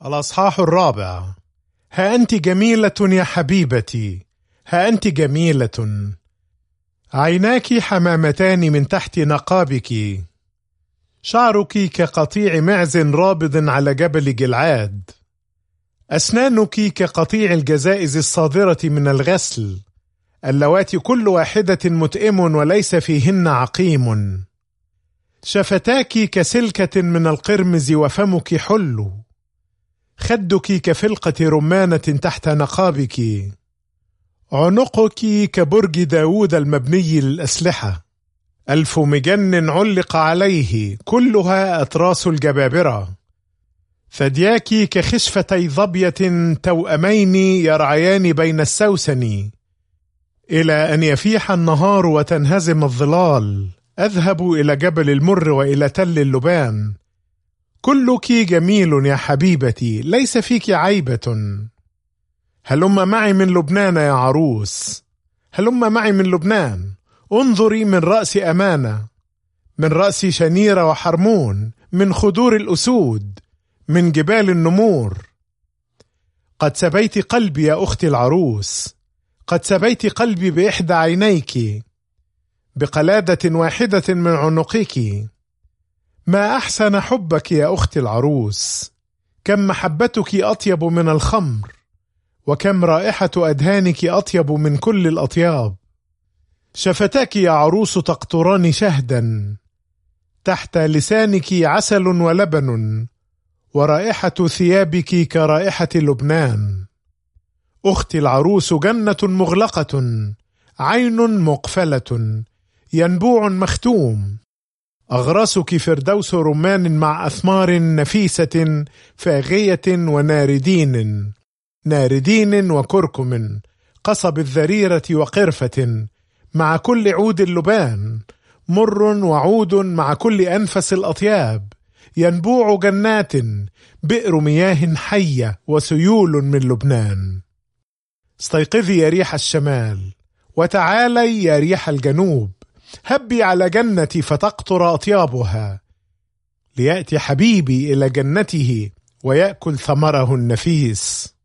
الأصحاح الرابع. ها أنت جميلة يا حبيبتي، ها أنت جميلة، عيناك حمامتان من تحت نقابك، شعرك كقطيع معز رابض على جبل جلعاد، أسنانك كقطيع الجزائز الصادرة من الغسل، اللواتي كل واحدة متئم وليس فيهن عقيم، شفتاك كسلكة من القرمز وفمك حلو، خدك كفلقة رمانة تحت نقابك، عنقك كبرج داود المبني للأسلحة، ألف مجن علق عليه كلها أتراس الجبابرة، ثدياك كخشفتي ظبية توأمين يرعيان بين السوسن، إلى أن يفيح النهار وتنهزم الظلال أذهب إلى جبل المر وإلى تل اللبان، كلك جميل يا حبيبتي ليس فيك عيبة، هلم معي من لبنان يا عروس، هلم معي من لبنان، انظري من رأس أمانة، من رأس شنيرة وحرمون، من خدور الأسود، من جبال النمور، قد سبيت قلبي يا أختي العروس، قد سبيت قلبي بإحدى عينيك، بقلادة واحدة من عنقك، ما أحسن حبك يا أختي العروس، كم محبتك أطيب من الخمر، وكم رائحة أدهانك أطيب من كل الأطياب، شفتاك يا عروس تقطران شهدا، تحت لسانك عسل ولبن، ورائحة ثيابك كرائحة لبنان، أختي العروس جنة مغلقة، عين مقفلة، ينبوع مختوم، أغراسك فردوس رمان مع أثمار نفيسة فاغية وناردين، ناردين وكركم، قصب الذريرة وقرفة، مع كل عود اللبان، مر وعود مع كل أنفس الأطياب، ينبوع جنات، بئر مياه حية وسيول من لبنان، استيقظي يا ريح الشمال، وتعالي يا ريح الجنوب، هبي على جنتي فتقطر أطيابها، ليأتي حبيبي إلى جنته ويأكل ثمره النفيس.